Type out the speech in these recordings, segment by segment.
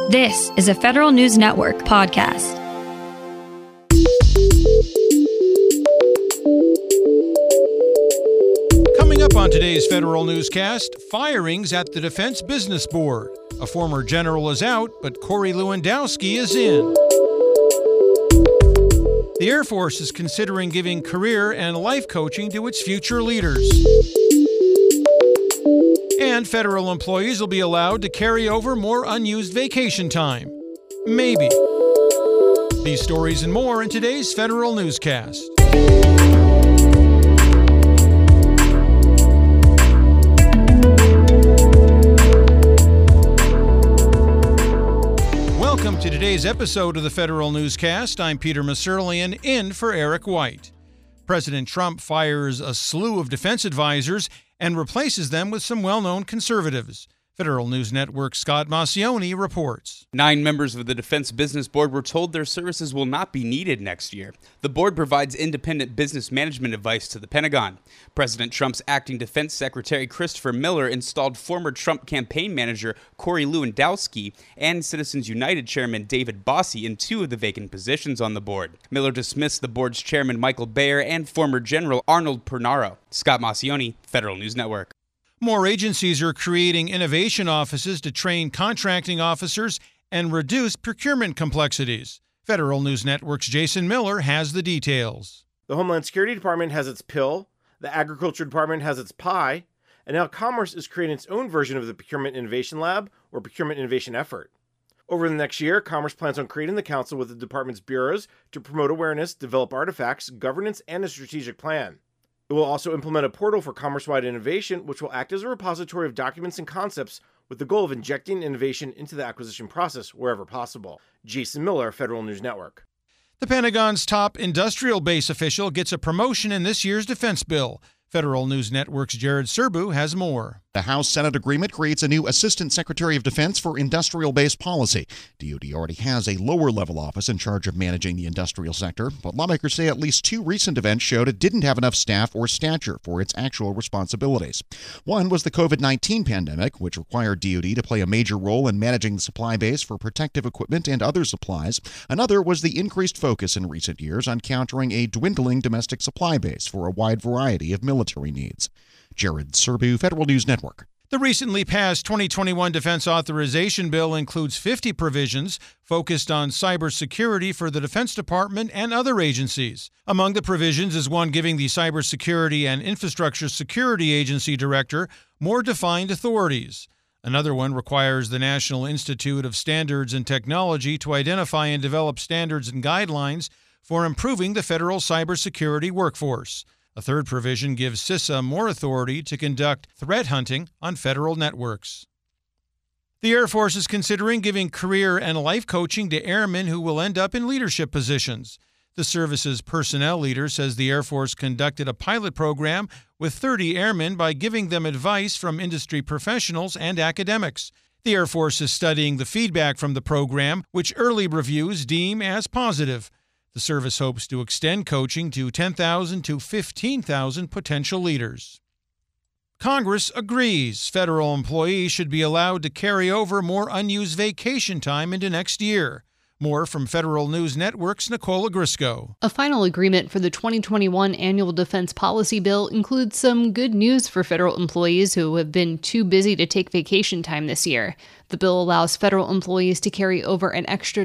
This is a Federal News Network podcast. Coming up on today's Federal Newscast, firings at the Defense Business Board. A former general is out, but Corey Lewandowski is in. The Air Force is considering giving career and life coaching to its future leaders. And federal employees will be allowed to carry over more unused vacation time. Maybe. These stories and more in today's Federal Newscast. Welcome to today's episode of the Federal Newscast. I'm Peter Musurlian, in for Eric White. President Trump fires a slew of defense advisors and replaces them with some well-known conservatives. Federal News Network's Scott Maucione reports. 9 members of the Defense Business Board were told their services will not be needed next year. The board provides independent business management advice to the Pentagon. President Trump's acting Defense Secretary Christopher Miller installed former Trump campaign manager Corey Lewandowski and Citizens United chairman David Bossie in 2 of the vacant positions on the board. Miller dismissed the board's chairman Michael Bayer and former General Arnold Pernaro. Scott Maucione, Federal News Network. More agencies are creating innovation offices to train contracting officers and reduce procurement complexities. Federal News Network's Jason Miller has the details. The Homeland Security Department has its PIL, the Agriculture Department has its PI, and now Commerce is creating its own version of the Procurement Innovation Lab, or Procurement Innovation Effort. Over the next year, Commerce plans on creating the council with the department's bureaus to promote awareness, develop artifacts, governance, and a strategic plan. It will also implement a portal for commerce-wide innovation, which will act as a repository of documents and concepts with the goal of injecting innovation into the acquisition process wherever possible. Jason Miller, Federal News Network. The Pentagon's top industrial base official gets a promotion in this year's defense bill. Federal News Network's Jared Serbu has more. The House-Senate agreement creates a new Assistant Secretary of Defense for Industrial Base Policy. DoD already has a lower-level office in charge of managing the industrial sector, but lawmakers say at least 2 recent events showed it didn't have enough staff or stature for its actual responsibilities. One was the COVID-19 pandemic, which required DoD to play a major role in managing the supply base for protective equipment and other supplies. Another was the increased focus in recent years on countering a dwindling domestic supply base for a wide variety of military needs. Jared Serbu, Federal News Network. The recently passed 2021 Defense Authorization Bill includes 50 provisions focused on cybersecurity for the Defense Department and other agencies. Among the provisions is one giving the Cybersecurity and Infrastructure Security Agency Director more defined authorities. Another one requires the National Institute of Standards and Technology to identify and develop standards and guidelines for improving the federal cybersecurity workforce. A third provision gives CISA more authority to conduct threat hunting on federal networks. The Air Force is considering giving career and life coaching to airmen who will end up in leadership positions. The service's personnel leader says the Air Force conducted a pilot program with 30 airmen by giving them advice from industry professionals and academics. The Air Force is studying the feedback from the program, which early reviews deem as positive. The service hopes to extend coaching to 10,000 to 15,000 potential leaders. Congress agrees federal employees should be allowed to carry over more unused vacation time into next year. More from Federal News Network's Nicole Ogrysko. A final agreement for the 2021 annual defense policy bill includes some good news for federal employees who have been too busy to take vacation time this year. The bill allows federal employees to carry over an extra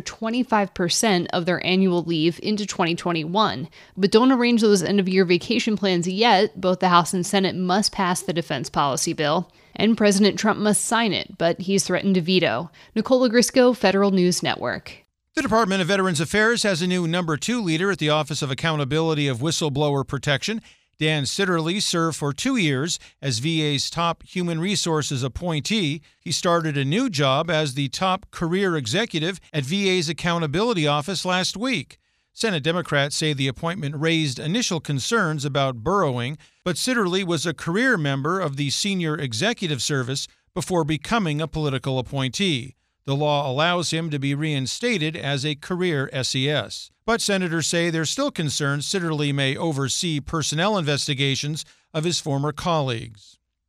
25% of their annual leave into 2021. But don't arrange those end-of-year vacation plans yet. Both the House and Senate must pass the defense policy bill. And President Trump must sign it, but he's threatened to veto. Nicole Ogrysko, Federal News Network. The Department of Veterans Affairs has a new number 2 leader at the Office of Accountability of Whistleblower Protection. Dan Sitterly served for 2 years as VA's top human resources appointee. He started a new job as the top career executive at VA's Accountability Office last week. Senate Democrats say the appointment raised initial concerns about burrowing, but Sitterly was a career member of the Senior Executive Service before becoming a political appointee. The law allows him to be reinstated as a career SES. But senators say there's still concerns Sitterly may oversee personnel investigations of his former colleagues.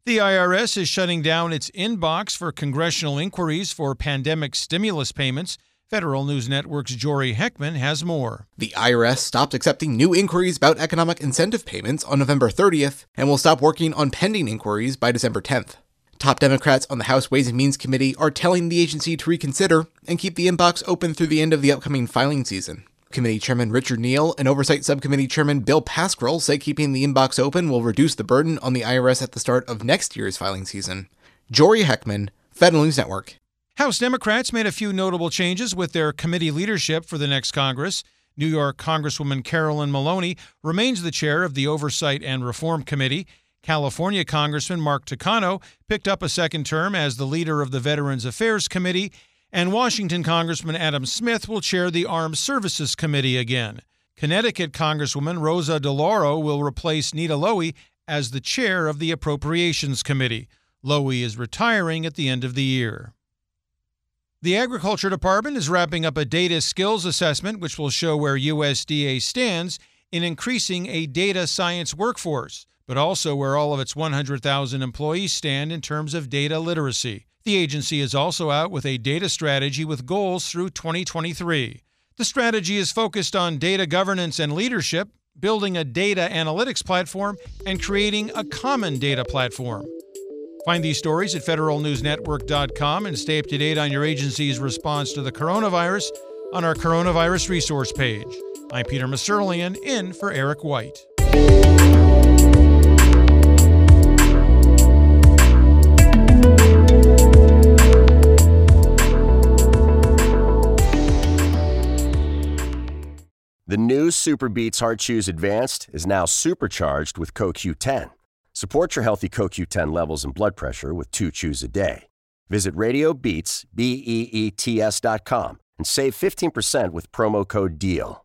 The IRS is shutting down its inbox for congressional inquiries for pandemic stimulus payments. Federal News Network's Jory Heckman has more. The IRS stopped accepting new inquiries about economic incentive payments on November 30th and will stop working on pending inquiries by December 10th. Top Democrats on the House Ways and Means Committee are telling the agency to reconsider and keep the inbox open through the end of the upcoming filing season. Committee Chairman Richard Neal and Oversight Subcommittee Chairman Bill Pascrell say keeping the inbox open will reduce the burden on the IRS at the start of next year's filing season. Jory Heckman, Federal News Network. House Democrats made a few notable changes with their committee leadership for the next Congress. New York Congresswoman Carolyn Maloney remains the chair of the Oversight and Reform Committee. California Congressman Mark Takano picked up a second term as the leader of the Veterans Affairs Committee. And Washington Congressman Adam Smith will chair the Armed Services Committee again. Connecticut Congresswoman Rosa DeLauro will replace Nita Lowey as the chair of the Appropriations Committee. Lowey is retiring at the end of the year. The Agriculture Department is wrapping up a data skills assessment which will show where USDA stands in increasing a data science workforce, but also where all of its 100,000 employees stand in terms of data literacy. The agency is also out with a data strategy with goals through 2023. The strategy is focused on data governance and leadership, building a data analytics platform, and creating a common data platform. Find these stories at federalnewsnetwork.com and stay up to date on your agency's response to the coronavirus on our coronavirus resource page. I'm Peter Maserlian, in for Eric White. The new Super Beats Heart Chews Advanced is now supercharged with CoQ10. Support your healthy CoQ10 levels and blood pressure with 2 chews a day. Visit RadioBeats, BEETS.com and save 15% with promo code DEAL.